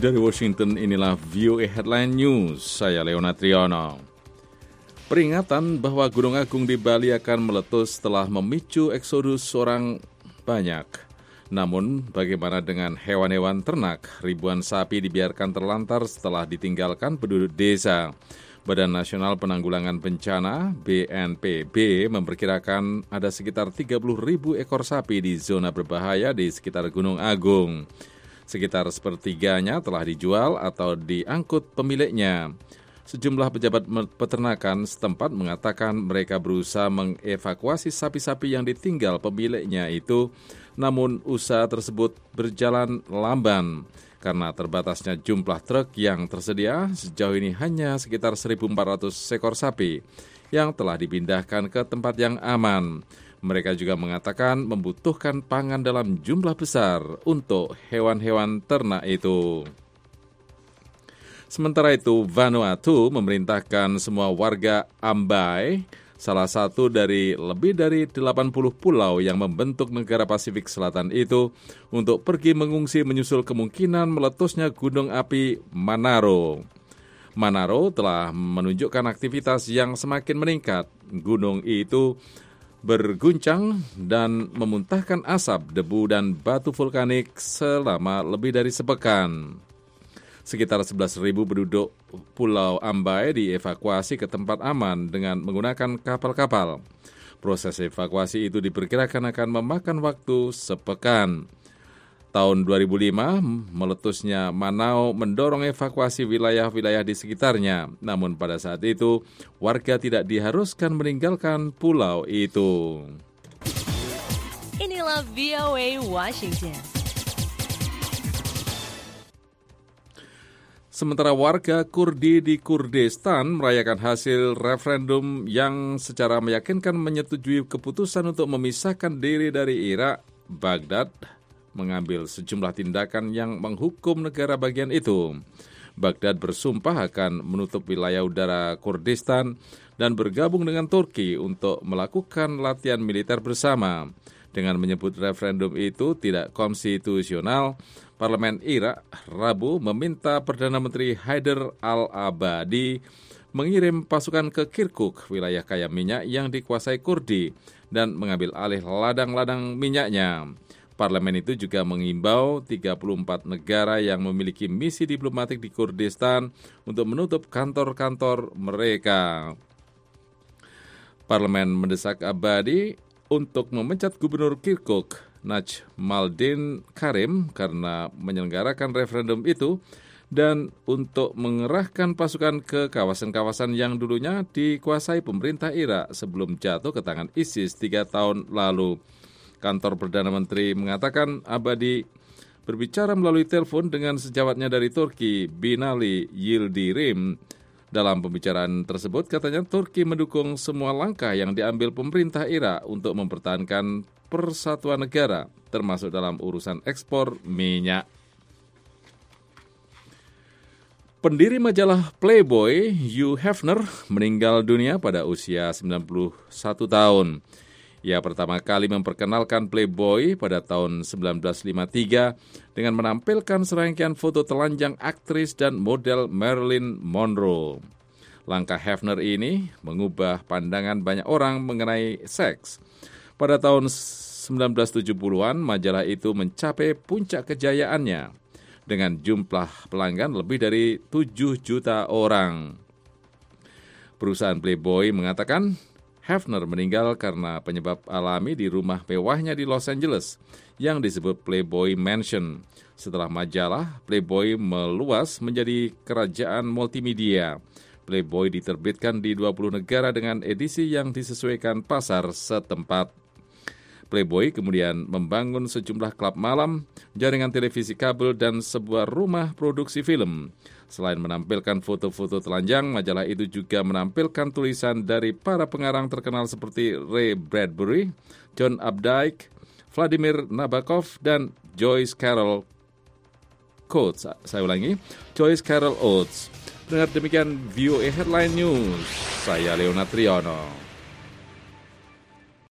Dari Washington, inilah VOA Headline News. Saya Leonard Triono. Peringatan bahwa Gunung Agung di Bali akan meletus telah memicu eksodus orang banyak. Namun, bagaimana dengan hewan-hewan ternak? Ribuan sapi dibiarkan terlantar setelah ditinggalkan penduduk desa. Badan Nasional Penanggulangan Bencana (BNPB) memperkirakan ada sekitar 30.000 ekor sapi di zona berbahaya di sekitar Gunung Agung. Sekitar sepertiganya telah dijual atau diangkut pemiliknya. Sejumlah pejabat peternakan setempat mengatakan mereka berusaha mengevakuasi sapi-sapi yang ditinggal pemiliknya itu, namun usaha tersebut berjalan lamban. Karena terbatasnya jumlah truk yang tersedia, sejauh ini hanya sekitar 1.400 ekor sapi yang telah dipindahkan ke tempat yang aman. Mereka juga mengatakan membutuhkan pangan dalam jumlah besar untuk hewan-hewan ternak itu. Sementara itu, Vanuatu memerintahkan semua warga Ambai, salah satu dari lebih dari 80 pulau yang membentuk negara Pasifik Selatan itu, untuk pergi mengungsi menyusul kemungkinan meletusnya gunung api Manaro. Manaro telah menunjukkan aktivitas yang semakin meningkat. Gunung itu berguncang dan memuntahkan asap, debu, dan batu vulkanik selama lebih dari sepekan. Sekitar 11.000 penduduk Pulau Ambai dievakuasi ke tempat aman dengan menggunakan kapal-kapal. Proses evakuasi itu diperkirakan akan memakan waktu sepekan. Tahun 2005, meletusnya Manao mendorong evakuasi wilayah-wilayah di sekitarnya. Namun pada saat itu, warga tidak diharuskan meninggalkan pulau itu. Inilah VOA Washington. Sementara warga Kurdi di Kurdistan merayakan hasil referendum yang secara meyakinkan menyetujui keputusan untuk memisahkan diri dari Irak, Baghdad mengambil sejumlah tindakan yang menghukum negara bagian itu. Baghdad bersumpah akan menutup wilayah udara Kurdistan dan bergabung dengan Turki untuk melakukan latihan militer bersama. Dengan menyebut referendum itu tidak konstitusional, Parlemen Irak Rabu meminta Perdana Menteri Haider al-Abadi mengirim pasukan ke Kirkuk, wilayah kaya minyak yang dikuasai Kurdi, dan mengambil alih ladang-ladang minyaknya. Parlemen itu juga mengimbau 34 negara yang memiliki misi diplomatik di Kurdistan untuk menutup kantor-kantor mereka. Parlemen mendesak Abadi untuk memecat Gubernur Kirkuk, Najmaldin Karim, karena menyelenggarakan referendum itu, dan untuk mengerahkan pasukan ke kawasan-kawasan yang dulunya dikuasai pemerintah Irak sebelum jatuh ke tangan ISIS 3 tahun lalu. Kantor Perdana Menteri mengatakan Abadi berbicara melalui telepon dengan sejawatnya dari Turki, Binali Yildirim. Dalam pembicaraan tersebut, katanya Turki mendukung semua langkah yang diambil pemerintah Irak untuk mempertahankan persatuan negara, termasuk dalam urusan ekspor minyak. Pendiri majalah Playboy, Hugh Hefner, meninggal dunia pada usia 91 tahun. Ia pertama kali memperkenalkan Playboy pada tahun 1953 dengan menampilkan serangkaian foto telanjang aktris dan model Marilyn Monroe. Langkah Hefner ini mengubah pandangan banyak orang mengenai seks. Pada tahun 1970-an, majalah itu mencapai puncak kejayaannya dengan jumlah pelanggan lebih dari 7 juta orang. Perusahaan Playboy mengatakan Hefner meninggal karena penyebab alami di rumah mewahnya di Los Angeles yang disebut Playboy Mansion. Setelah majalah, Playboy meluas menjadi kerajaan multimedia. Playboy diterbitkan di 20 negara dengan edisi yang disesuaikan pasar setempat. Playboy kemudian membangun sejumlah klub malam, jaringan televisi kabel, dan sebuah rumah produksi film. Selain menampilkan foto-foto telanjang, majalah itu juga menampilkan tulisan dari para pengarang terkenal seperti Ray Bradbury, John Updike, Vladimir Nabokov, dan Joyce Carol Oates. Saya ulangi, Joyce Carol Oates. Dengar demikian VOA Headline News. Saya Leonard Triono.